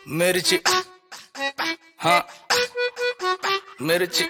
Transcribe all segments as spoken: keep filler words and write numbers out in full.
मिर्ची, हाँ मिर्ची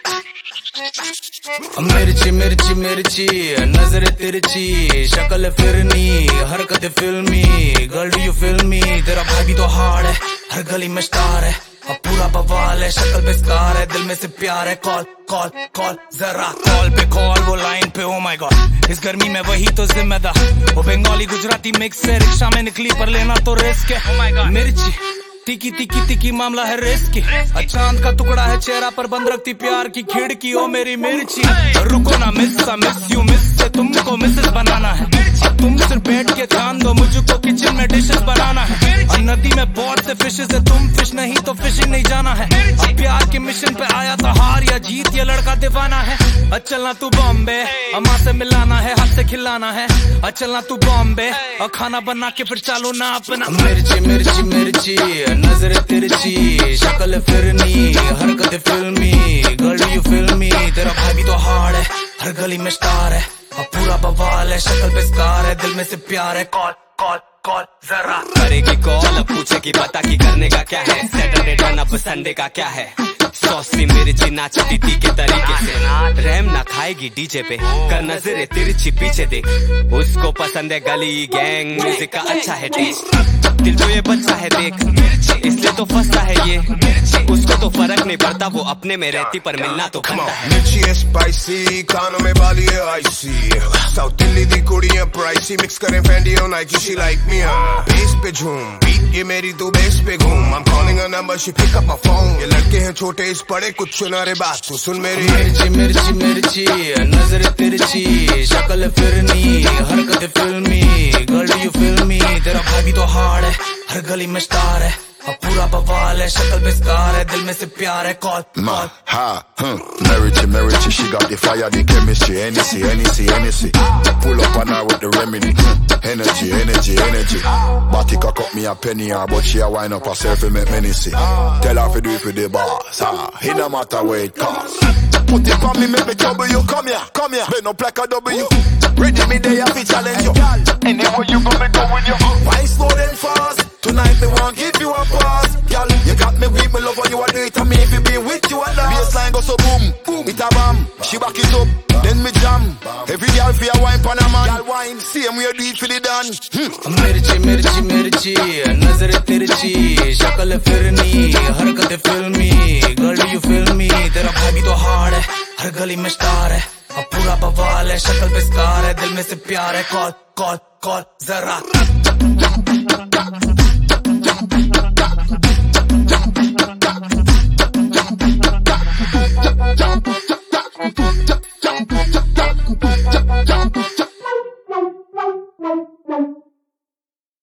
मिर्ची मिर्ची मिर्ची नजर तिरछी, शक्ल फिरनी, हरकत फिल्मी, girl do you feel me. तेरा भाई भी तो हार्ड है, हर गली में स्टार है, अब पूरा बवाल है, शक्ल पे स्कार है, दिल में से प्यार है। कॉल कॉल कॉल जरा कॉल पे कॉल, वो लाइन पे ओ माय गॉड, इस गर्मी में वही तो जिम्मेदार। वो बंगाली गुजराती मिक्स है, रिक्शा में निकली पर लेना तो रिस्क है। ओ माय गॉड मिर्ची तिकी तिकी तिकी मामला है रिस्क। चांद का टुकड़ा है चेहरा पर बंद रखती प्यार की खिड़की। ओ मेरी मिर्ची रुको ना मिस सा मिस यू मिस से तुमको मिसेस बनाना है। अब तुम सिर्फ बैठ के ध्यान दो, मुझको किचन में डिशेस बनाना है। और नदी में बहुत से फिशेस है, तुम फिश नहीं तो फिशिंग नहीं जाना है। अब प्यार के मिशन पे आया था, हार या जीत ये लड़का दीवाना है। चलना तू बॉम्बे, अम्मा से मिलाना है, हाथ से खिलाना है। चलना तू बॉम्बे और खाना बना के फिर चालू ना अपना। मिर्ची मिर्ची मिर्ची नजर तिरछी, शक्ल फिरनी, हरकत फिल्मी, गर्ल यू फिल्मी। तेरा भाई भी तो हार्ड है, हर गली में स्टार है, अब पूरा बवाल है, शक्ल पे स्कार है, दिल में से प्यार है। कॉल कॉल कॉल जरा करेगी कॉल, अब पूछेगी पता की करने का क्या है। सैटरडे टर्न अप संडे का क्या है। सॉसी मिर्ची नाचती थी के तरीके से, रैम ना खाएगी डीजे पे, कर नजरे तिरछी पीछे देख। उसको पसंद है गली गैंग म्यूजिक का अच्छा है टेस्ट, दिल तो ये बच्चा है देख, इसलिए तो फंसता है ये। उसको तो फर्क नहीं पड़ता, वो अपने में रहती पर मिलना तो बनता है। मिर्ची है स्पाइसी, कानों में बाली है आईसी, साउथ दिल्ली दी कुड़ियां प्राइसी, मिक्स करें फैंडी और Nike, she like me. Bass पे झूम बीट ये मेरी, तू बेस पे घूम। I'm calling her number, she pick up my phone। ये लड़के हैं छोटे इस पड़े, कुछ सुना रे बात तू सुन मेरी। मिर्ची मिर्ची मिर्ची नजर तिरछी, शक्ल फिरनी, हरकत फिल्मी, गर्ल यू फिल्मी। तेरा भाई भी तो हार्ड है, हर गली में स्टार है, अब पूरा बवाल है, शक्ल पे स्कार है, दिल में से प्यार है। Call Ma, ha, hmm. Merici, Merici, she got the fire, the chemistry, Hennessy, Hennessy, Hennessy. Pull up on her with the remedy, hmm. Energy, energy, energy. Body cock up me a penny, her, but she a wind up herself and make many see. Tell her to do it for the boss, ha. It no matter where it costs. Put it on me, make me trouble you. Come here, come here. Bend up like a W. Ready me there, I fi challenge you. Anywhere you go, me go with you. Why slow then fast? Tonight me want give you a pass, girl. You got me weak, me love when you a do it to me. If you be with you and dance, baseline go so boom, boom. It a bam, she back it up, then me jam. Every girl fi a wine pan a man, girl wine. Same way you do it for the dance. मिर्ची मिर्ची मिर्ची नजर तिरछी, शक्ल फिरनी, हरकत फिल्मी, girl you फिल्मी। तेरा भाई भी तो हार्ड है, हर गली में स्टार है, अब पूरा बवाल है, शक्ल पे स्कार है, दिल में से प्यार है। कॉल कॉल कॉल जरा